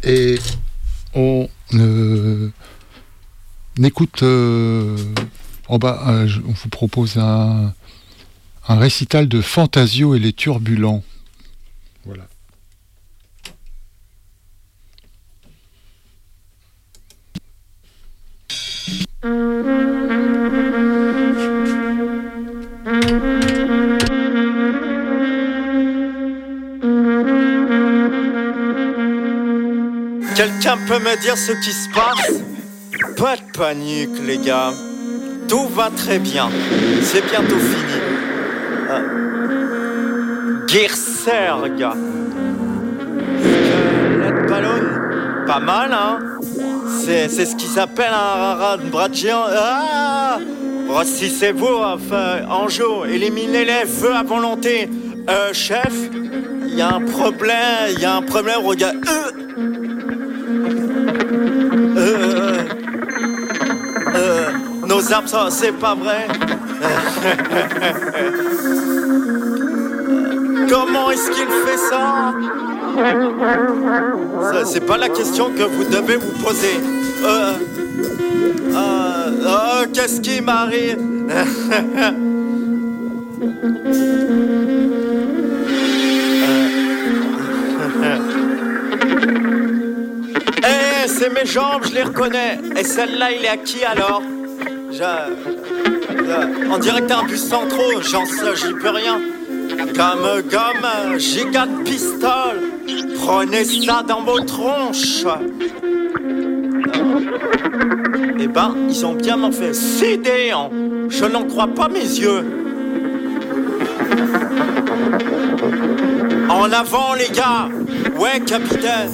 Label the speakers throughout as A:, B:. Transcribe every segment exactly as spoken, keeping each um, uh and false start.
A: Et on euh, écoute, euh, en bas, euh, on vous propose un, un récital de Fantasio et les Turbulents. Voilà.
B: Quelqu'un peut me dire ce qui se passe? Pas de panique, les gars. Tout va très bien. C'est bientôt fini. Euh... Guerre gars. Squelette ballon. Pas mal, hein? C'est, c'est ce qu'ils appellent un, un bras de géant. Ah! Grossissez-vous, enfin, Anjo. Éliminez-les, feu à volonté. Euh, chef, il y a un problème. Il y a un problème, regarde. Euh... Euh, euh, nos absents, c'est pas vrai. Comment est-ce qu'il fait ça? Ça, c'est pas la question que vous devez vous poser. Euh, euh, euh, qu'est-ce qui m'arrive? Eh, c'est mes jambes, je les reconnais. Et celle-là, il est à qui alors? Je... je... En direct à un bus centraux, j'en sais, j'y peux rien. Comme gomme, giga de pistole. Prenez ça dans vos tronches. Eh ben, ils ont bien m'en fait. Sidéant. Je n'en crois pas mes yeux. En avant, les gars. Ouais, capitaine.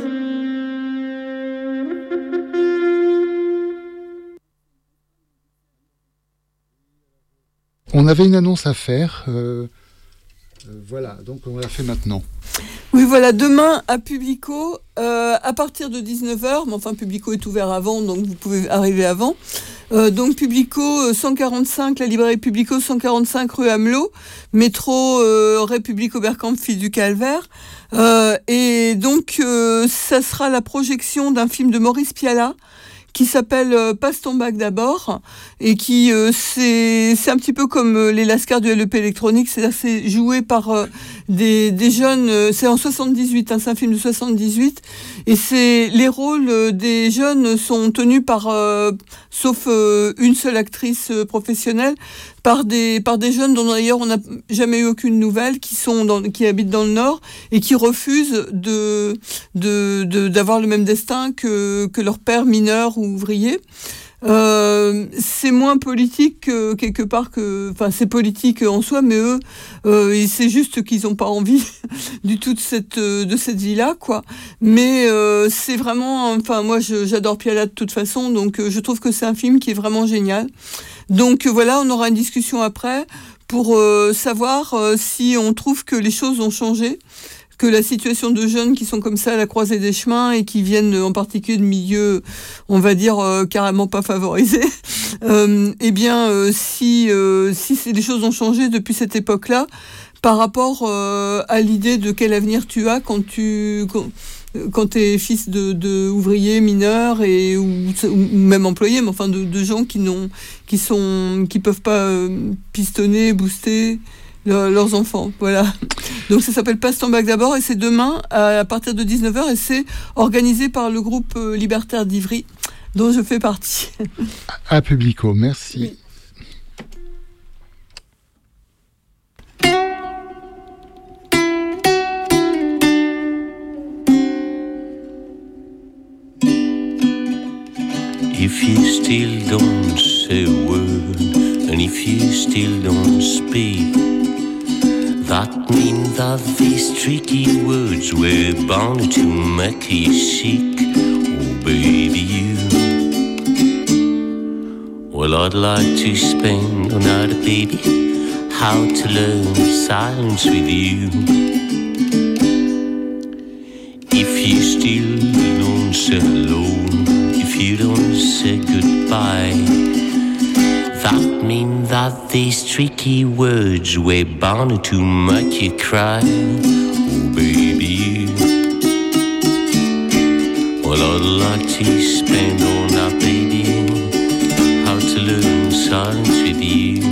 A: On avait une annonce à faire. Euh, euh, voilà, donc on l'a fait maintenant.
C: Oui, voilà, demain à Publico, euh, à partir de dix-neuf heures, mais enfin Publico est ouvert avant, donc vous pouvez arriver avant. Euh, donc Publico cent quarante-cinq, la librairie Publico cent quarante-cinq rue Amelot, métro euh, République Oberkampf, fille du Calvaire. Euh, et donc euh, ça sera la projection d'un film de Maurice Pialat, qui s'appelle euh, Passe ton bac d'abord, et qui euh, c'est c'est un petit peu comme euh, les Lascars du L E P électronique, c'est-à-dire c'est joué par euh, des des jeunes, euh, c'est en soixante-dix-huit, hein, c'est un film de soixante-dix-huit, et c'est les rôles euh, des jeunes sont tenus par euh, sauf euh, une seule actrice euh, professionnelle, par des par des jeunes dont d'ailleurs on n'a jamais eu aucune nouvelle, qui sont dans, qui habitent dans le Nord et qui refusent de de, de d'avoir le même destin que que leur père mineur ou ouvrier. Euh, c'est moins politique que, quelque part que, enfin c'est politique en soi, mais eux, euh, c'est juste qu'ils n'ont pas envie du tout de cette de cette vie-là, quoi. Mais euh, c'est vraiment, enfin moi je, j'adore Pialat de toute façon, donc euh, je trouve que c'est un film qui est vraiment génial. Donc euh, voilà, on aura une discussion après pour euh, savoir euh, si on trouve que les choses ont changé, que la situation de jeunes qui sont comme ça à la croisée des chemins et qui viennent en particulier de milieux, on va dire, euh, carrément pas favorisés, euh, eh bien, euh, si, euh, si les choses ont changé depuis cette époque-là, par rapport euh, à l'idée de quel avenir tu as quand tu... Quand, quand t'es fils de, de ouvriers mineurs et ou, ou même employés, mais enfin de, de gens qui n'ont, qui sont, qui peuvent pas euh, pistonner, booster le, leurs enfants, voilà. Donc ça s'appelle Passe ton bac d'abord et c'est demain à, à partir de dix-neuf heures et c'est organisé par le groupe euh, libertaire d'Ivry dont je fais partie.
A: À Publico, merci. Oui.
D: If you still don't say a word, and if you still don't speak, that means that these tricky words were bound to make you sick. Oh baby, you. Well, I'd like to spend another baby, how to learn silence with you. If you still don't say hello, if you don't say goodbye, that means that these tricky words were bound to make you cry. Oh baby, you. lot to spend on our baby. How to learn songs with you.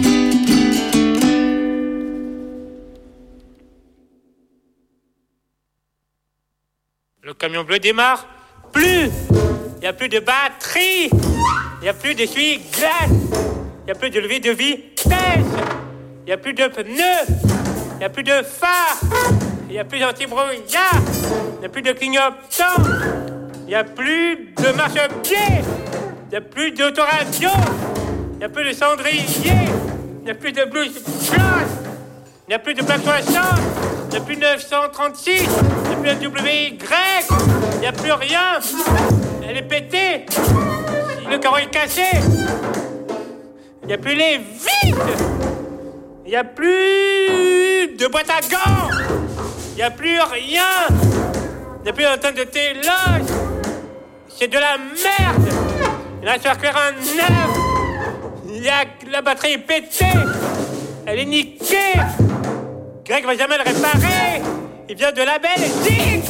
E: Le camion bleu démarre. Plus. Il n'y a plus de batterie. Il n'y a plus d'essuie-glace. Il n'y a plus de levée de vitesse. Il n'y a plus de pneus. Il n'y a plus de phare. Il n'y a plus d'anti-brouillard. Il n'y a plus de clignotant. Il n'y a plus de marche-pied. Il n'y a plus d'autoradio. Il n'y a plus de cendrier. Il n'y a plus de blouse blanche. Il n'y a plus de plaque soixante. Il n'y a plus de neuf cent trente-six. Il n'y a plus de W Y. Il n'y a plus rien. Elle est pétée. Le carreau est cassé. Il n'y a plus les vitres. Il n'y a plus de boîte à gants. Il n'y a plus rien. Il n'y a plus d'antenne de téloge. C'est de la merde. Il reste sur clair un neuf. Il y a la batterie est pétée. Elle est niquée. Greg va jamais le réparer. Il vient de la Belgique.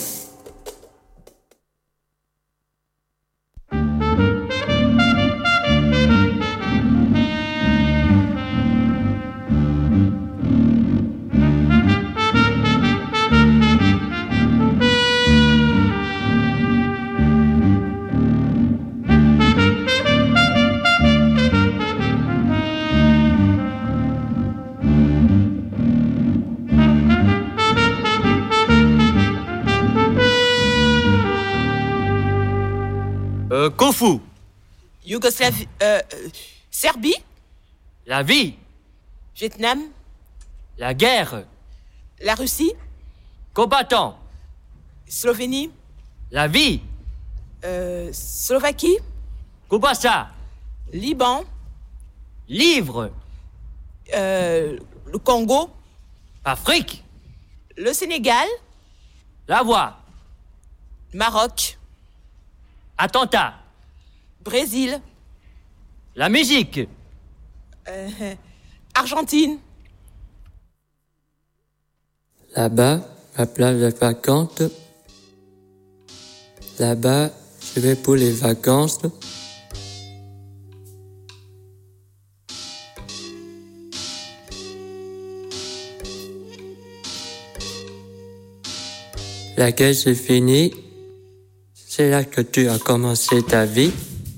F: Euh, Kofu.
G: Yougoslavie. Euh, euh, Serbie.
F: La vie.
G: Vietnam.
F: La guerre.
G: La Russie.
F: Combattant.
G: Slovénie.
F: La vie.
G: Euh, Slovaquie.
F: Kubasa.
G: Liban.
F: Livre.
G: Euh, le Congo.
F: Afrique.
G: Le Sénégal.
F: La voix.
G: Maroc.
F: Attentat.
G: Brésil.
F: La musique.
G: Euh, Argentine.
H: Là-bas, ma plage est vacante. Là-bas, je vais pour les vacances. La guerre c'est fini. C'est là que tu as commencé ta vie.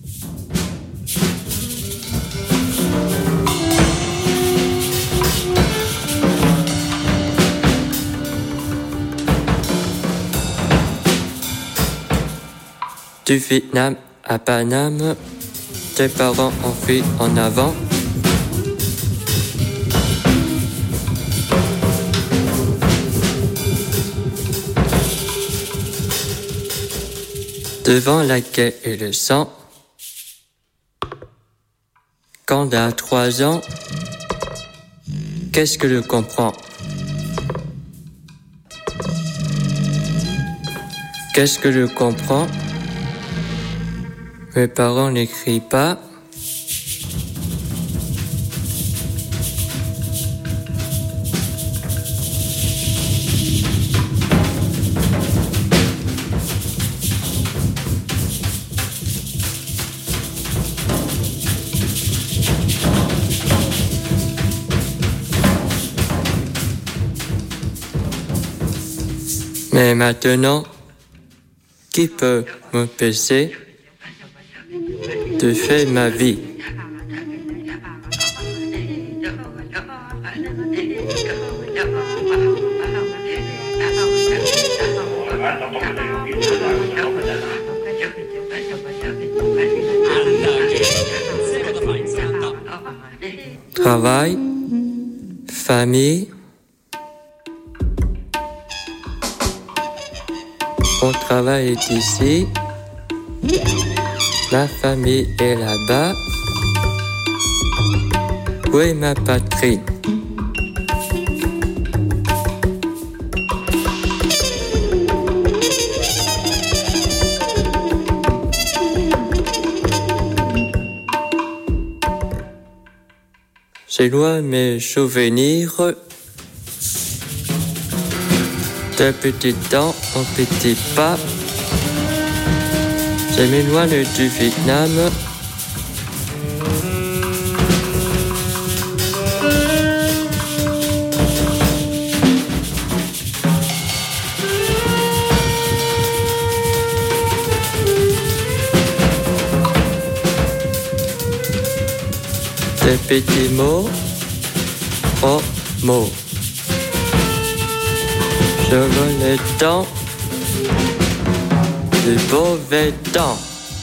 H: Du Vietnam à Paname, tes parents ont fui en avant. Devant la guerre et le sang, quand à trois ans, qu'est-ce que je comprends? Qu'est-ce que je comprends? Mes parents n'écrivent pas. Mais maintenant, qui peut m'empêcher de faire ma vie? Travail, famille. Mon travail est ici, ma famille est là-bas. Où est ma patrie? C'est loin mes souvenirs. De petit temps en petit pas, Je m'éloigne du Vietnam. Des petits mots, gros mots. Je veux les dents, les mauvais dents.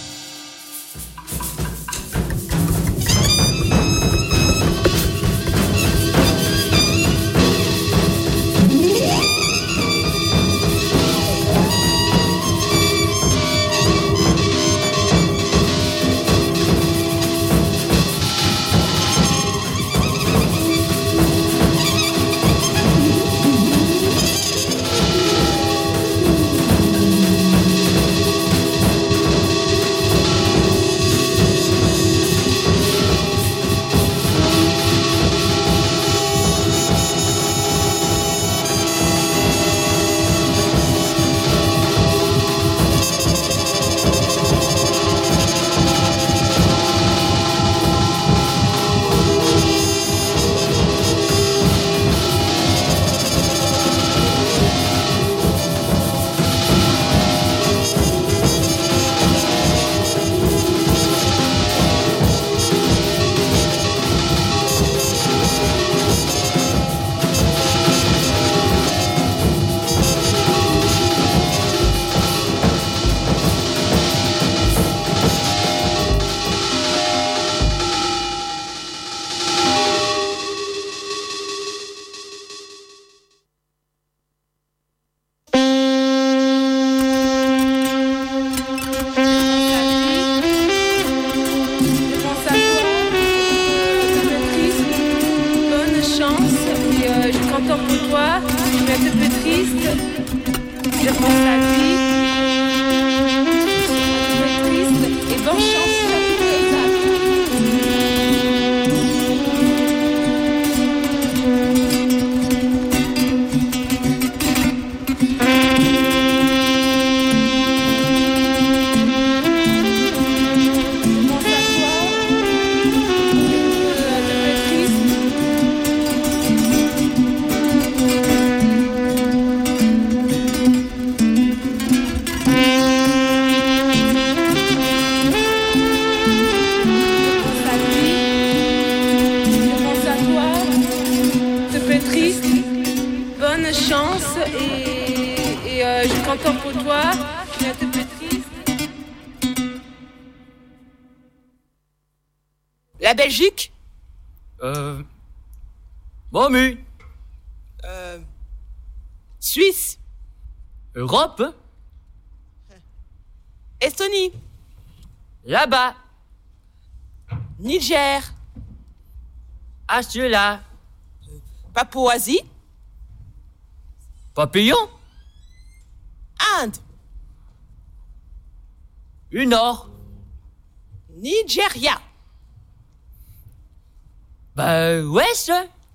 G: La Belgique?
F: Euh... Momu.
G: Euh... Suisse?
F: Europe?
G: Estonie?
F: Là-bas.
G: Niger?
F: À ceux-là.
G: Papouasie?
F: Papillon?
G: Inde?
F: Une Nord?
G: Nigeria?
F: Bah, ouest?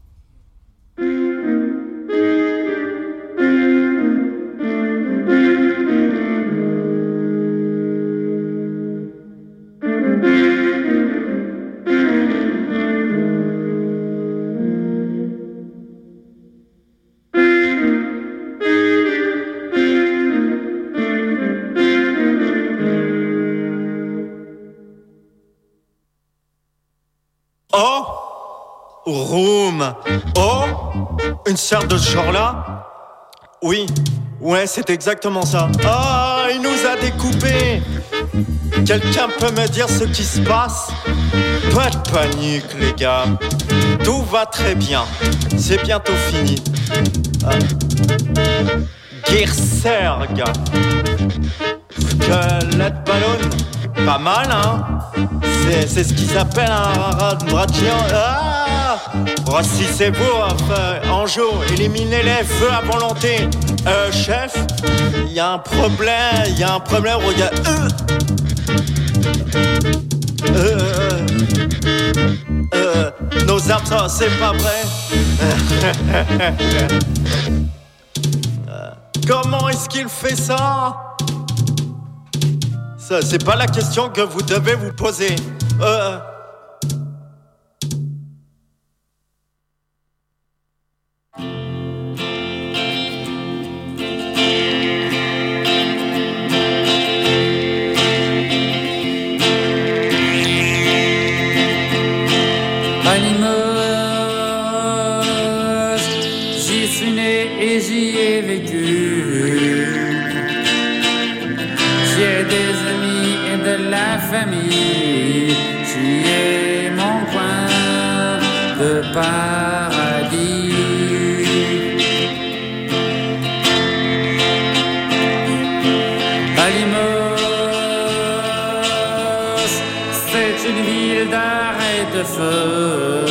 B: Oh, Room. Oh, une sœur de ce genre-là? Oui, ouais, c'est exactement ça. Ah, il nous a découpés. Quelqu'un peut me dire ce qui se passe? Pas de panique, les gars. Tout va très bien. C'est bientôt fini. Ah. Guerserg. Squelette ballon. Pas mal, hein? C'est, c'est ce qu'ils appellent un bras de géant. Ah! Rostissez-vous, enfin, Anjou, éliminez-les, feu à volonté. Euh, chef, il y a un problème, il y a un problème, regarde. Euh, euh, euh, nos armes, ça, c'est pas vrai. Comment est-ce qu'il fait ça? Ça, c'est pas la question que vous devez vous poser. Euh...
I: J'y suis né et j'y ai vécu. J'y ai des amis et de la famille. J'y ai mon coin de paradis. À Limoges, c'est une ville d'art et de feu.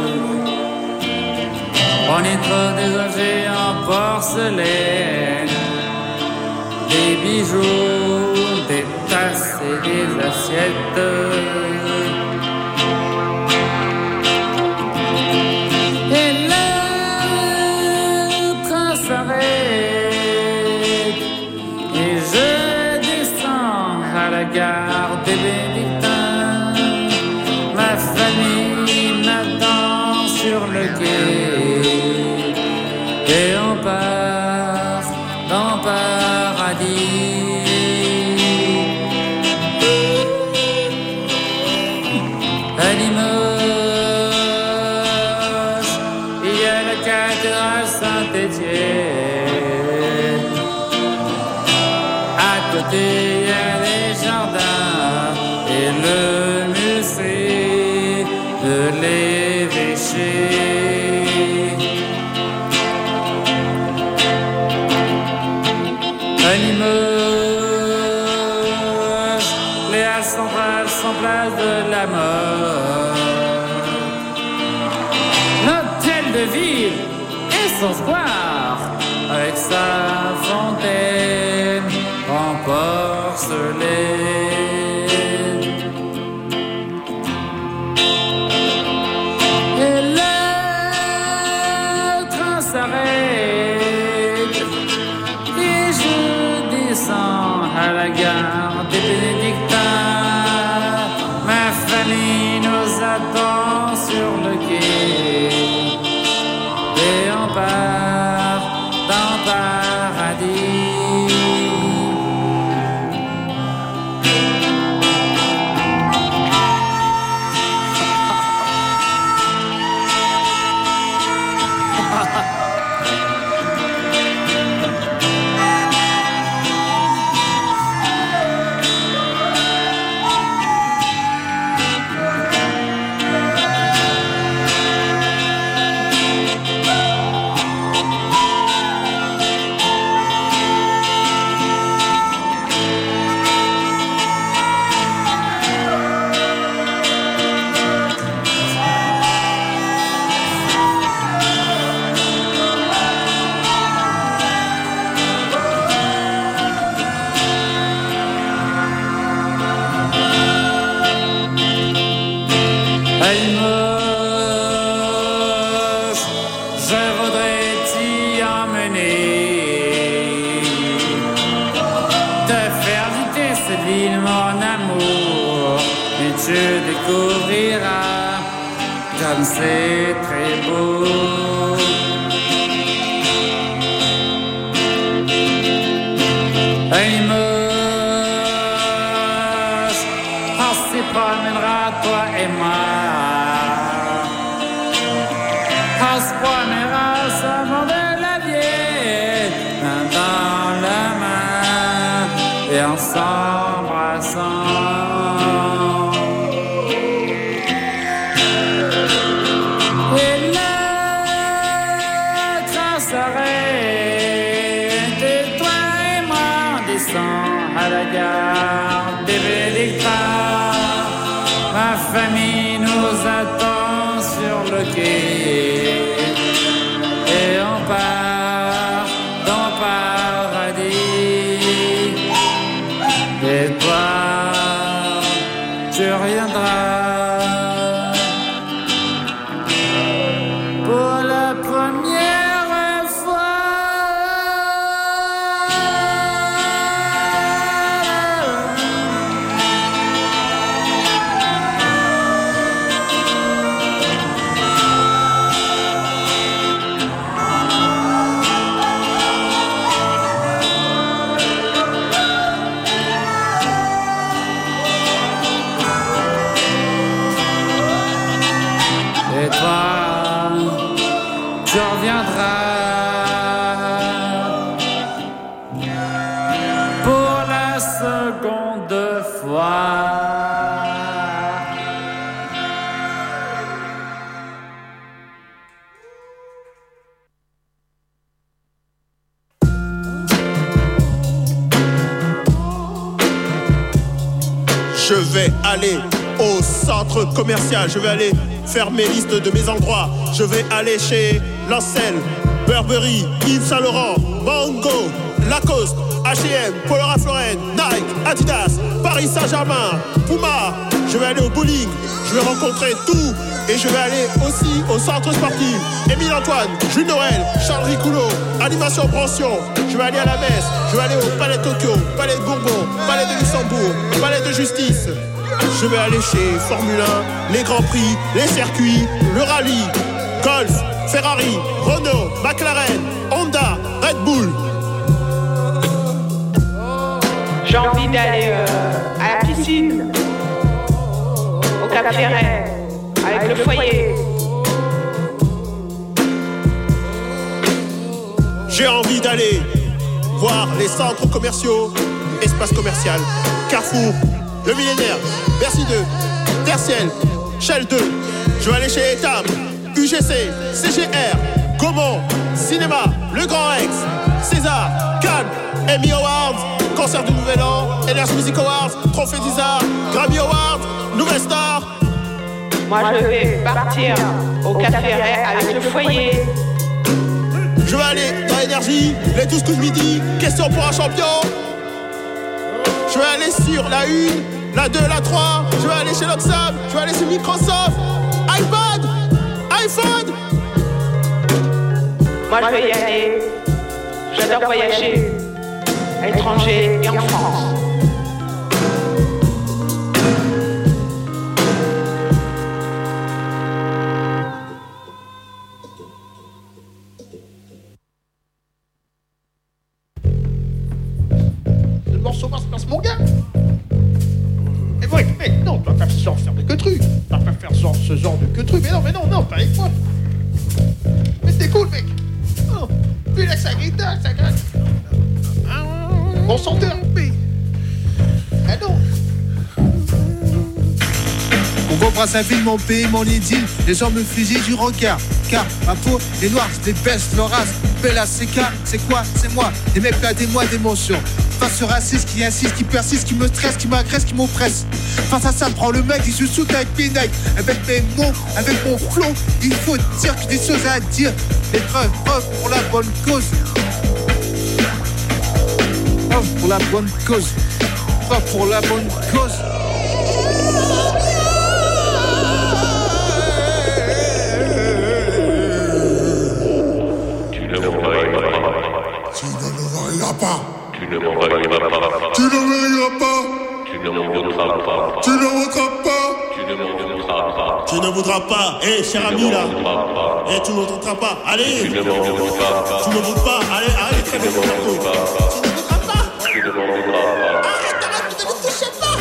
I: On y trouve des objets en porcelaine, des bijoux, des tasses et des assiettes. Et le train s'arrête et je descends à la gare des Bénédictins. Ma famille m'attend sur le quai. Et on part dans le paradis. À Limoges, il y a la cathédrale Saint-Étienne. À côté, il y a les jardins et le musée de l'évêché. À Limoges, les halles centrales sont place de la mort. L'hôtel de ville et son square, avec sa fontaine en porcelaine. Et le train s'arrête. À la gare des Bénédictins, ma famille nous attend sur le quai et on part dans le paradis. Comme c'est très beau. À Limoges, on s'y promènera toi et moi. On se promènera sur mon de la vieille, main dans la main et en s'embrassant. À la gare des Bénédictins, ma famille nous attend sur le quai et on part dans le paradis. Et toi, tu reviendras pour la première. tu reviendras pour la seconde fois.
J: Je vais aller au centre commercial, je vais aller faire mes listes de mes endroits. Je vais aller chez Lancel, Burberry, Yves Saint Laurent, Mango, Lacoste, H et M, Polo Ralph Lauren, Nike, Adidas, Paris Saint-Germain, Puma. Je vais aller au bowling, je vais rencontrer tout. Et je vais aller aussi au centre sportif. Émile Antoine, Jules Noël, Charles Ricoulot, Animation Branchion. Je vais aller à la messe, je vais aller au Palais de Tokyo, Palais de Bourbon, Palais de Luxembourg, Palais de Justice. Je vais aller chez Formule un, les Grands Prix, les circuits, le rallye, Golf, Ferrari, Renault, McLaren, Honda, Red Bull.
K: J'ai envie d'aller euh, à la piscine, au Cap Ferret, avec le foyer.
J: J'ai envie d'aller voir les centres commerciaux, espace commercial, Carrefour, le Millénaire, Bercy deux, Terciel, Shell deux. Je vais aller chez Etam, U G C, C G R, Gaumont, Cinéma, Le Grand Rex, César, Cannes, Emmy Awards, Concert du Nouvel An, Energy Music Awards, Trophée d'Isard, Grammy Awards, Nouvelle Star.
K: Moi je vais partir au Cap Ferret avec le foyer.
J: Je vais aller dans l'énergie, les douze coups de midi, question pour un champion. Je vais aller sur la une, la deux, la trois. Je vais aller chez Loxam, je vais aller chez Microsoft, iPad, iPhone.
K: Moi je vais y aller. J'adore voyager à l'étranger et en France.
J: Mon gars. Mais ouais, mais non, tu vas pas faire faire de que trucs. Tu vas pas faire genre, ce genre de que trucs. Mais non, mais non, non, pas avec moi. Mais t'es cool, mec. Oh, puis là, ça grita, ça gratte. Bon senteur, mais. Ah non.
L: Congo, Brazzaville, mon pays, mon idylle. Les gens me fusillent du regard. Car ma peau est noire, je débaisse leur race. Bella, c'est K, c'est quoi? C'est moi. Des mecs là, des mois d'émotion. Face au raciste qui insiste, qui persiste, qui me stresse, qui m'agresse, qui m'oppresse. Face à ça, je prends le mec, il se saute avec mes nègres. Avec mes mots, avec mon flow, il faut dire que j'ai des choses à dire. Les preuves, preuves pour la bonne cause. Preuves pour la bonne cause. Preuves pour la bonne cause.
D: Tu ne m'envahis pas. Tu ne m'envahis pas.
M: Tu ne m'envahis pas.
D: Tu ne m'en voudras pas.
M: Tu ne voudras pas.
D: Tu ne m'en voudras pas.
J: Tu ne voudras pas. Eh, hey, cher ami là. Eh, tu ne voudras pas. Allez.
D: Tu ne m'en voudras pas.
J: Tu ne voudras pas. Allez, allez, très bien. Tu ne voudras pas.
D: Tu ne m'en voudras pas.
J: Arrête, arrête, tu ne me touches pas.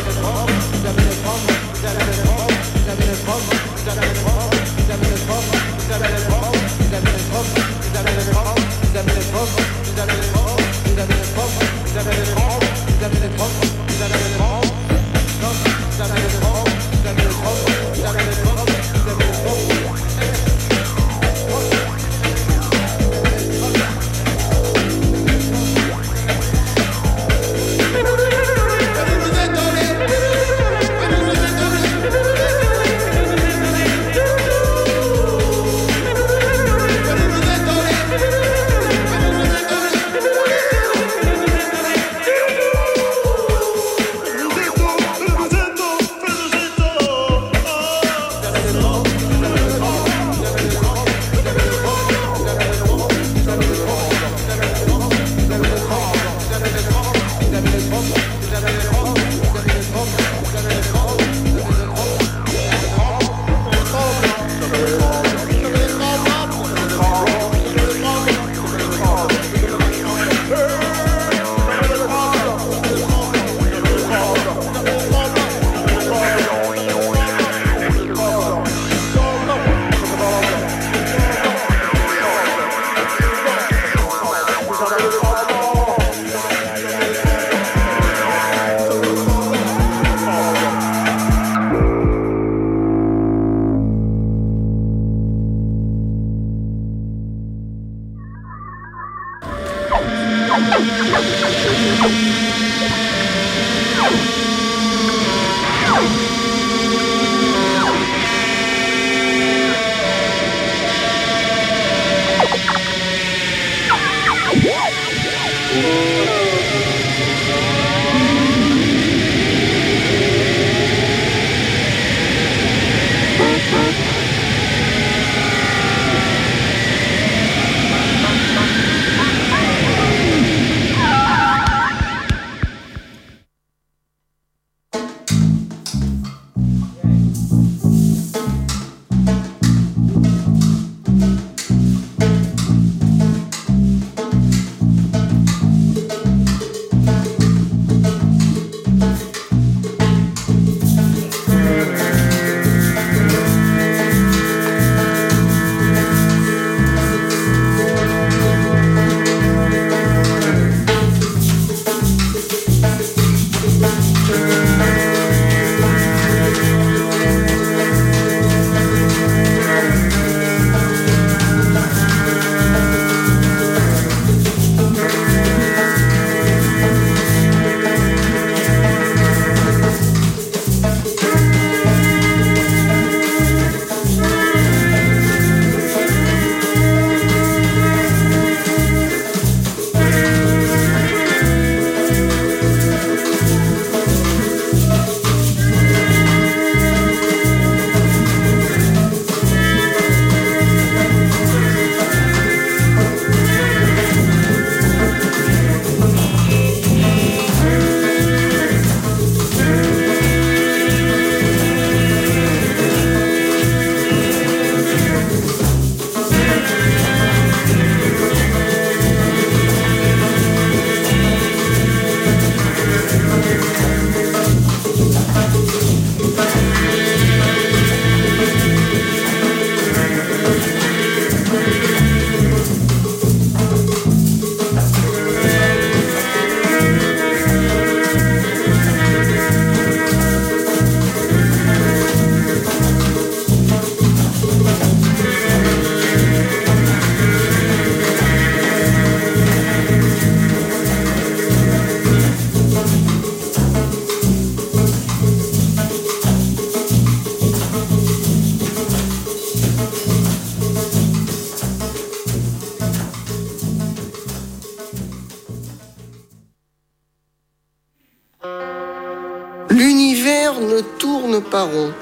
N: L'univers ne tourne pas rond.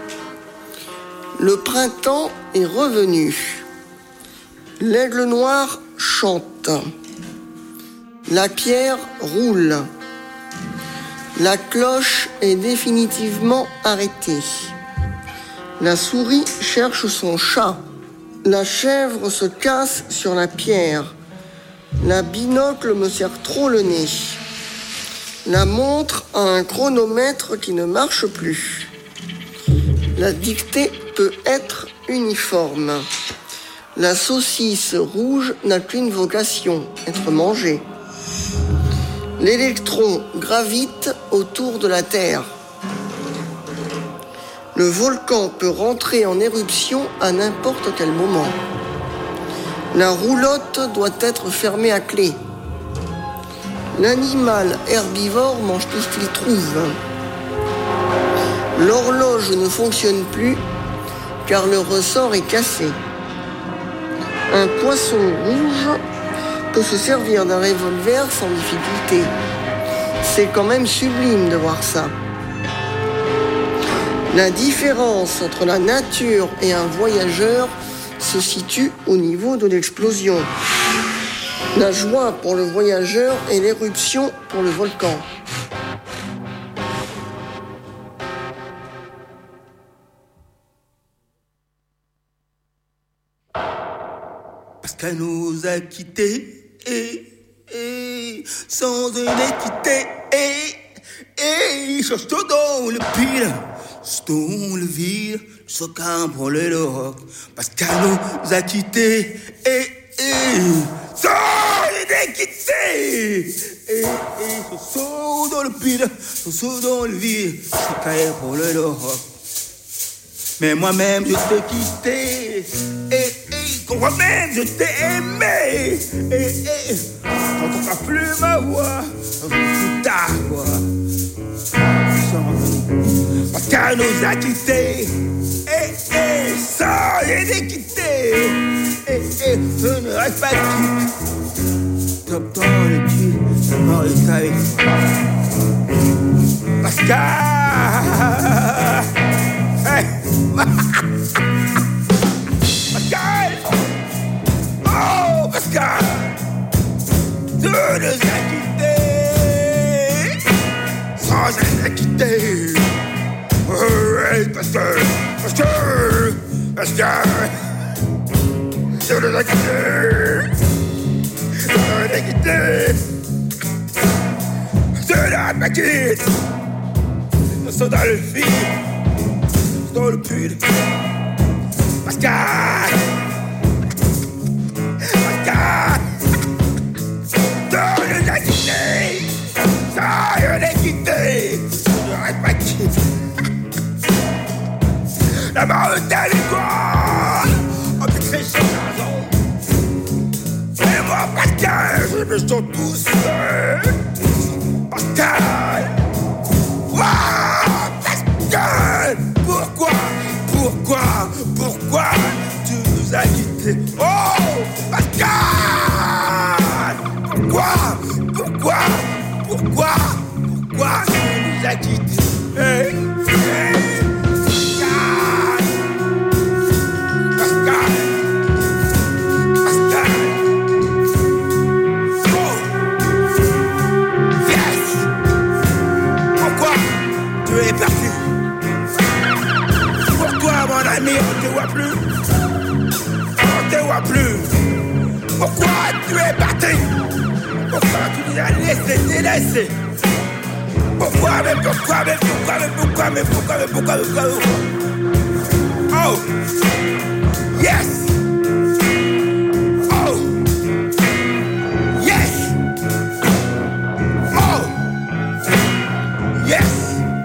N: Le printemps est revenu. L'aigle noir chante. La pierre roule. La cloche est définitivement arrêtée. La souris cherche son chat. La chèvre se casse sur la pierre. La binocle me serre trop le nez. La montre a un chronomètre qui ne marche plus. La dictée peut être uniforme. La saucisse rouge n'a qu'une vocation, être mangée. L'électron gravite autour de la Terre. Le volcan peut rentrer en éruption à n'importe quel moment. La roulotte doit être fermée à clé. L'animal herbivore mange tout ce qu'il trouve. L'horloge ne fonctionne plus car le ressort est cassé. Un poisson rouge peut se servir d'un revolver sans difficulté. C'est quand même sublime de voir ça. La différence entre la nature et un voyageur se situe au niveau de l'explosion. La joie pour le voyageur et l'éruption pour le volcan.
O: Parce qu'elle nous a quittés et, et, sans une équité et, et cherche dans le pile, dans le vide, chacun pour le rock. Parce qu'elle nous a quittés et, et sans une équité et, et cherche dans le pile, cherche dans le vide, chacun pour le rock. Mais moi-même je t'ai quitté et, et moi-même je t'ai aimé. Et, et, t'entendras plus ma voix plus tard, quoi. Parce qu'elle nous a quittés. Et, et, sans iniquité. Et, et, je ne reste pas quitte. Top dans les pieds, la mort est avec moi. Pascal, hey. Pascal, oh Pascal, tu nous as quittés, sans iniquité. Oui, Pascal, Pascal, Pascal, tu nous as quittés. C'est la maquette. Je suis dans le fil, dans le pull. Pascal, Pascal, dans le quitté, dans le quitté. Je reste maquette. La mort est à l'école. On peut tricher dans l'eau. Et moi, Pascal, je me sens tout seul. Pascal, wow, Pascal, pourquoi, pourquoi, pourquoi tu nous as quittés? Oh, Pascal, pourquoi, pourquoi, pourquoi, pourquoi tu nous as quittés? Hey, hey, Pascal, Pascal. Mais on te voit plus, on te voit plus. Pourquoi tu es parti? Pourquoi tu nous as laissé, délaissé? Pourquoi, mais pourquoi, mais pourquoi, mais pourquoi, mais pourquoi, mais pourquoi, mais pourquoi, mais pourquoi? Oh, yes. Oh, yes. Oh, yes.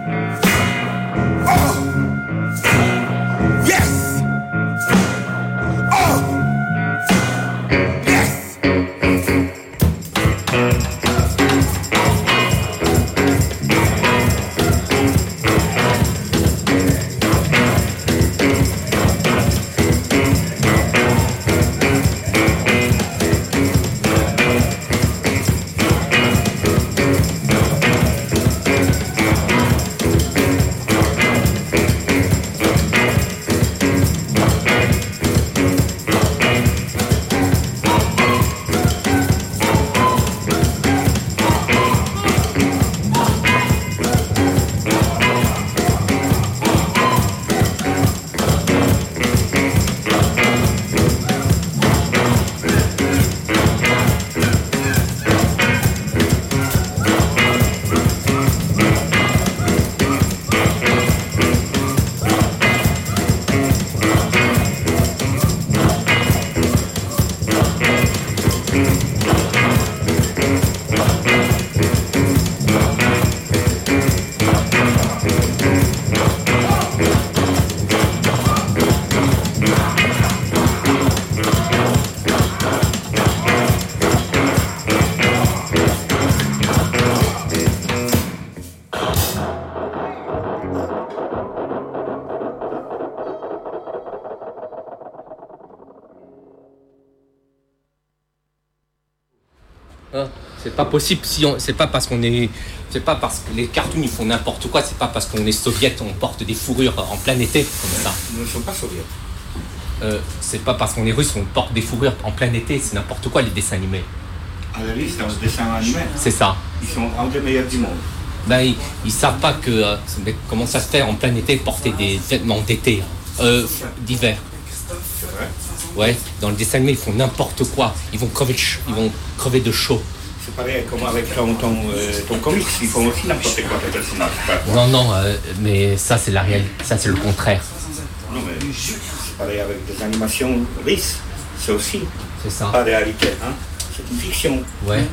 P: C'est pas possible si on, c'est pas parce qu'on est, c'est pas parce que les cartoons ils font n'importe quoi, c'est pas parce qu'on est soviète on porte des fourrures en plein été comme ça.
Q: Nous ne sommes pas soviètes.
P: Euh, c'est pas parce qu'on est russe on porte des fourrures en plein été, c'est n'importe quoi les dessins animés.
Q: À la liste, c'est un dessin animé.
P: C'est ça.
Q: Ils sont un des meilleurs du monde.
P: Ben ils, ils savent pas que euh, comment ça se fait en plein été porter des vêtements d'été, euh, d'hiver.
Q: C'est vrai.
P: Ouais, dans le dessin animé ils font n'importe quoi, ils vont crever de, ch- ils vont crever de chaud.
Q: C'est pareil comme avec ton, ton, euh, ton comics, ils font aussi n'importe quoi tes personnages.
P: Non, non, euh, mais ça c'est la réalité, ça c'est le contraire.
Q: Non, mais c'est pareil avec des animations russes, c'est aussi
P: c'est ça.
Q: Pas réalité, hein? C'est une fiction.
P: Ouais.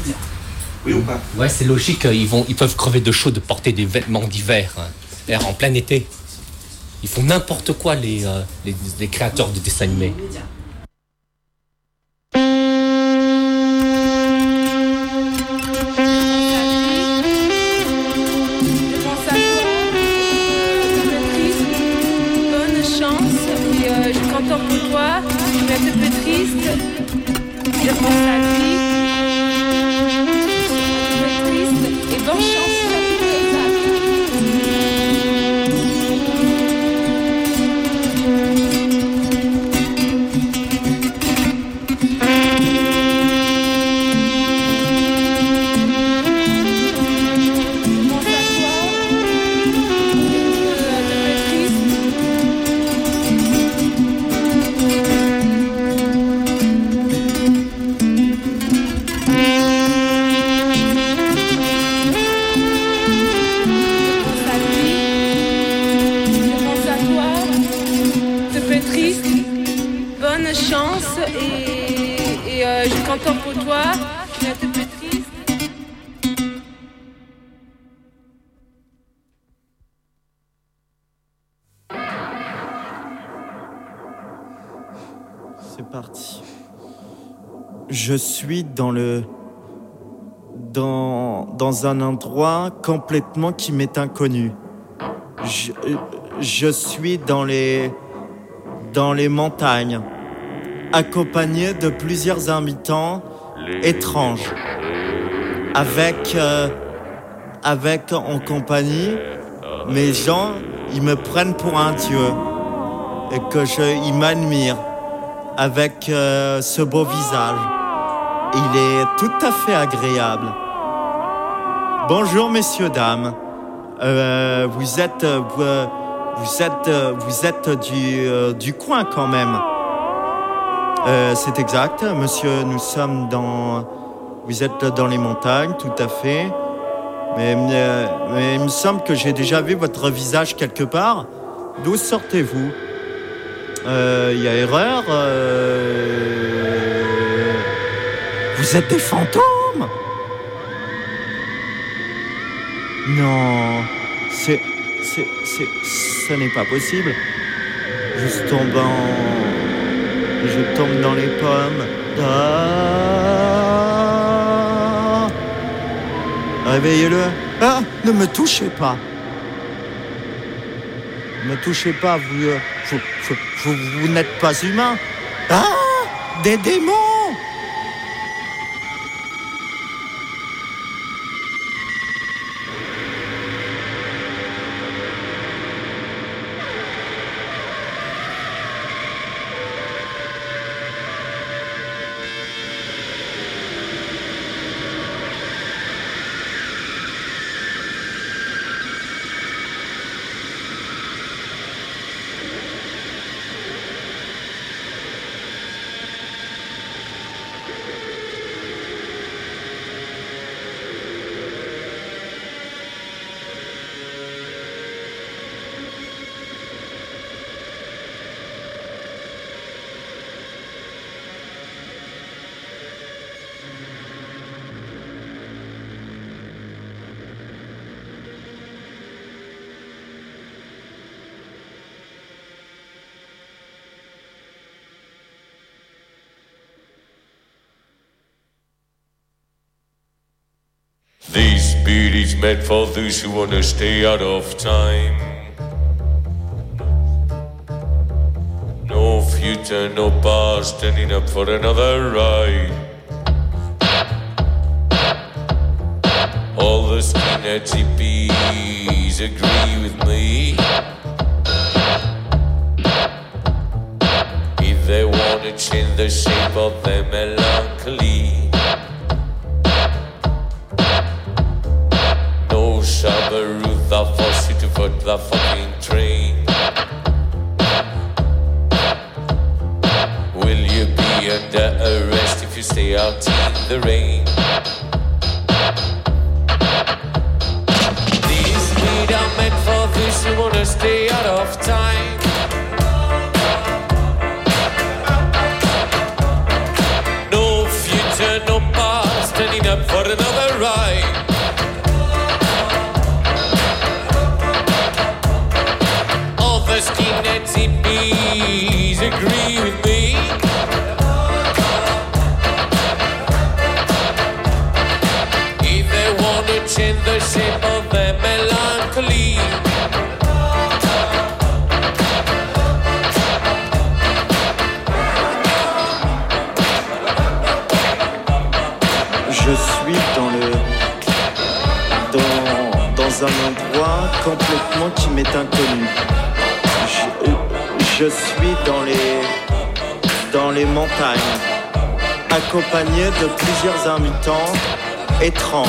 Q: Oui ou pas?
P: Ouais, c'est logique, ils, vont, ils peuvent crever de chaud de porter des vêtements d'hiver, hein, en plein été. Ils font n'importe quoi les, euh, les, les créateurs de dessins animés.
K: Je pense à lui. Je suis triste et bonne chance sur toutes les actes. Chance et, et euh, je suis content pour toi, je suis un peu triste.
B: C'est parti. Je suis dans le dans dans un endroit complètement qui m'est inconnu. Je, je suis dans les dans les montagnes, accompagné de plusieurs habitants étranges, avec, euh, avec en compagnie, mes gens, ils me prennent pour un dieu, et que je, ils m'admirent avec euh, ce beau visage. Il est tout à fait agréable. Bonjour messieurs, dames. Euh, vous êtes, euh, vous êtes, euh, vous êtes du, euh, du coin quand même. Euh, c'est exact, monsieur, nous sommes dans... Vous êtes dans les montagnes, tout à fait. Mais, euh, mais il me semble que j'ai déjà vu votre visage quelque part. D'où sortez-vous ? Il euh, y a erreur euh... Vous êtes des fantômes ? Non, c'est... c'est... c'est... ce n'est pas possible. Je tombe en... Je tombe dans les pommes. Ah, réveillez-le. Ah, ne me touchez pas. Ne me touchez pas, vous, euh, vous, vous, vous, vous n'êtes pas humain. Ah, des démons.
R: This beat is meant for those who wanna stay out of time. No future, no past, standing up for another ride. All the skinhead hippies agree with me. If they wanna change the shape of their melancholy, Shabaroo, the force you to put the fucking train. Will you be under arrest if you stay out in the rain? These beats are meant for those who wanna stay out of time. No future, no past, standing up for another ride. The skinhead hippies agree with me. If they want to change the shape of their melancholy,
B: dans un endroit complètement qui m'est inconnu. Je, je suis dans les, dans les montagnes, accompagné de plusieurs habitants étranges.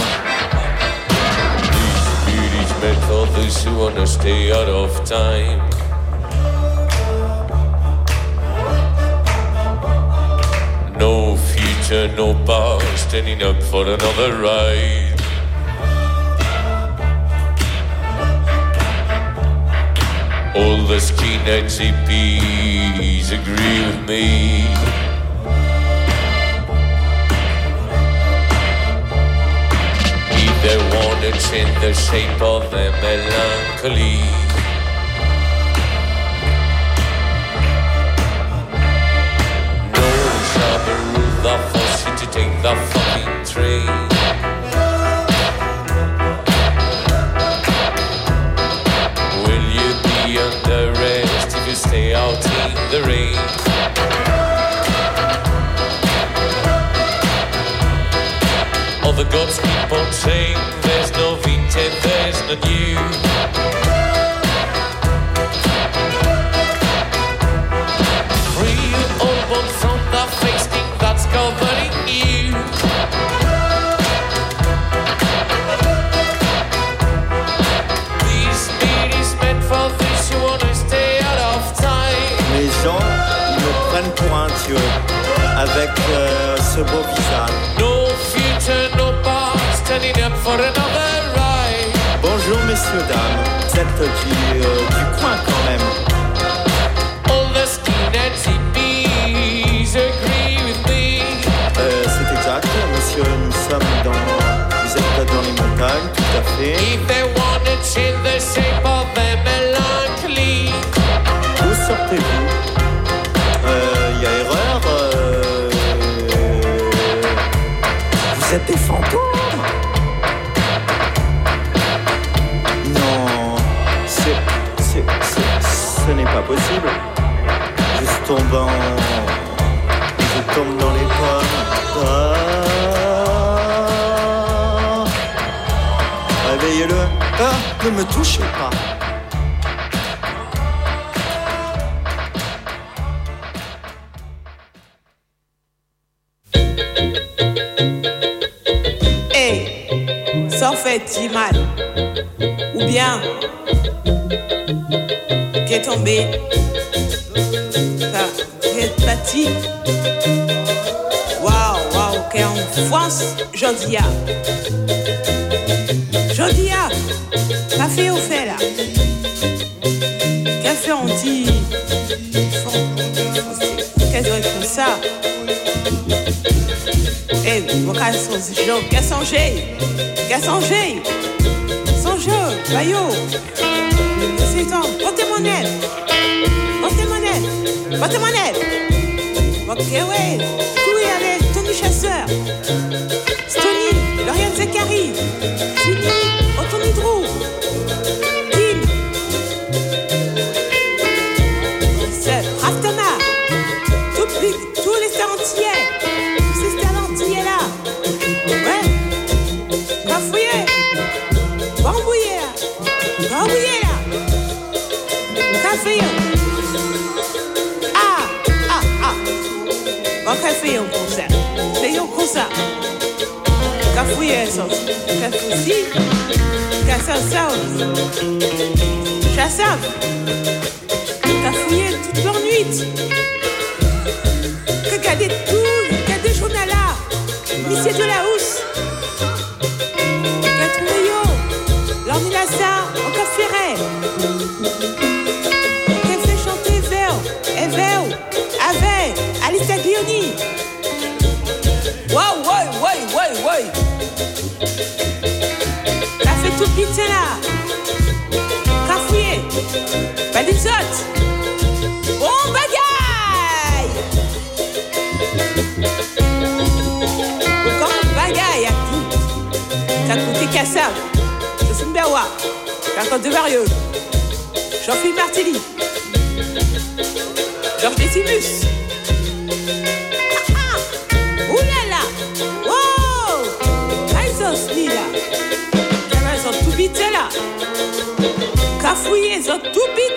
R: Beauty's meant for those who wanna stay out of time. No future, no past, standing up for another ride. All the skinheads hippies agree with me. If they wanna change the shape of their melancholy, no sharper rule that force you to take the fucking train. Will you be under arrest if you stay out in the rain? All the gods keep on saying there's no vintage, there's no new. Free you all born from the face thing that's covering you. This beat is meant for those who wanna stay out of time.
B: Les gens, ils me prennent pour un dieu, avec euh, ce beau visage.
R: No future, no past, standing up for another ride.
B: Bonjour messieurs, dames, vous êtes du, euh, du coin quand même.
R: All the skinheads hippies agree with me.
B: Euh, c'est exact, monsieur, nous sommes dans... Vous êtes dans les montagnes, tout à fait.
R: If they wanna change the shape of their melancholy.
B: Où sortez-vous? Il euh, y a erreur. Euh... Vous êtes des fantômes? Non, c'est, c'est, c'est, ce n'est pas possible. Je tombe en... Je tombe dans les pommes. Ah. Réveillez-le. Ah, ne me touchez pas.
G: Hey, sans fait du mal. Ou bien, qui est tombé, qui est bâti. Waouh, waouh, qu'en France, Jodia. Jodia, qu'a fait au fait là? Qu'a fait on dit? Qu'est-ce que comme ça? Eh, mon cas, c'est jeu, qu'a songé? Qu'a songé? Son jeu, bayo. C'est temps, portez mon aide. Portez mon aide. Portez mon aide. Ok, ouais. Tout est avec Tony Chasseur. Stony, Lauriane Zekari. Fini, Anthony Drew. Kim. C'est Raftama. Tout, tous les stars entiers. Tous ces stars entiers là. Ouais. Cafouillé. Bambouillé là. Bambouillé là. Café. Ah, ah, ah. Bon café au concert. C'est au concert. Cafouillé ça. Cafouillé. Cafouillé. Chassab. Cafouillé toute leur nuit. Regardez tout. Regardez le journal là. Monsieur de la housse. L'ornilassa, on qu'a ferré. Qu'a fait chanter Véo, et Véo, avec Alice Taglioni. Waouh, ouais, ouais, ouais, ouais. Qu'a fait tout pizza là. Qu'a fouillé. Balizotte. Bon bagaille. Quand bagaille à tout. Qu'a coûté cassable. Simbewa, Carton de Varieux, Jean-Philippe Martelly, Georges Décimus. Ah, ah, oulala, wow, Kaisos Lila, Kaisos tout vite là. fouiller, ils ont tout bidé.